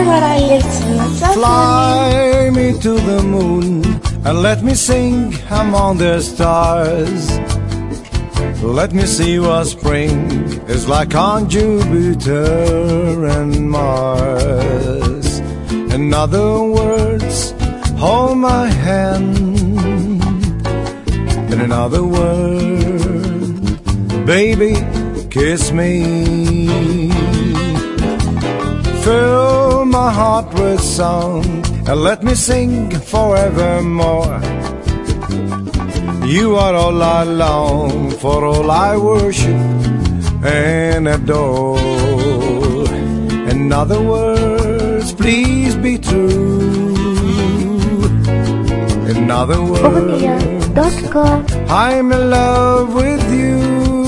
Fly me to the moon and let me sing among the stars. Let me see what spring is like on Jupiter and Mars. In other words, hold my hand. In other words, baby, kiss me. Fill my heart with song and let me sing forevermore. You are all I long for, all I worship and adore. In other words, please be true. In other words, I'm in love with you.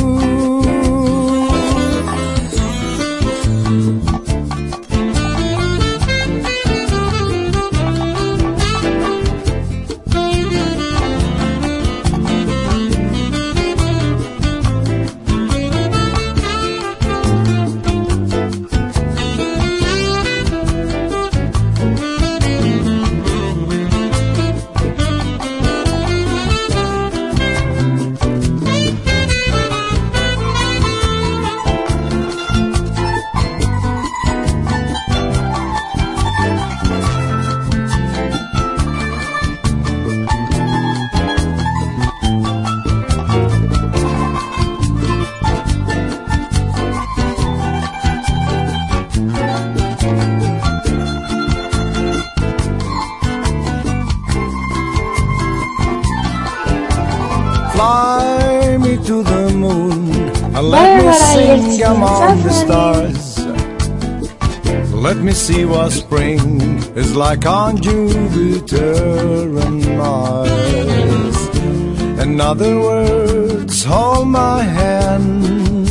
Fly me to the moon and let me sing among the stars. Let me see what spring is like on Jupiter and Mars. In other words, hold my hand.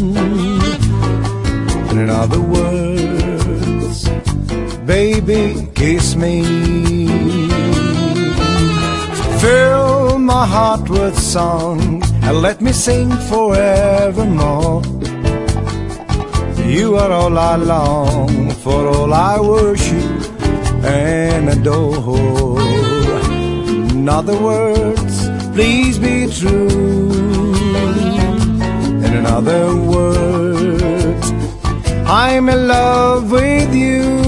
In other words, baby, kiss me. Fill my heart with song and let me sing forevermore. You are all I long for, all I worship and adore. In other words, please be true. And in other words, I'm in love with you.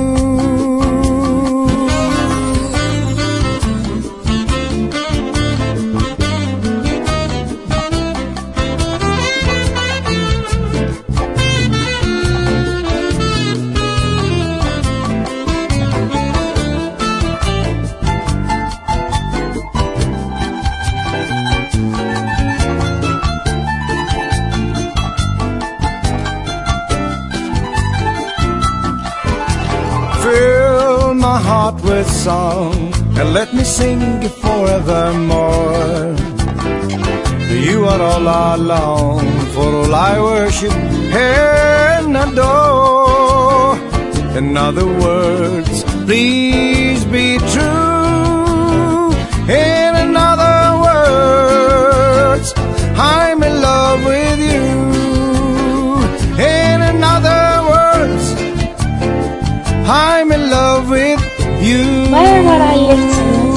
Fill my heart with song and let me sing forevermore. You are all I long for, all I worship and adore. In other words, please be true. In other words, I'm in love with you. In other words, I'm in love with you.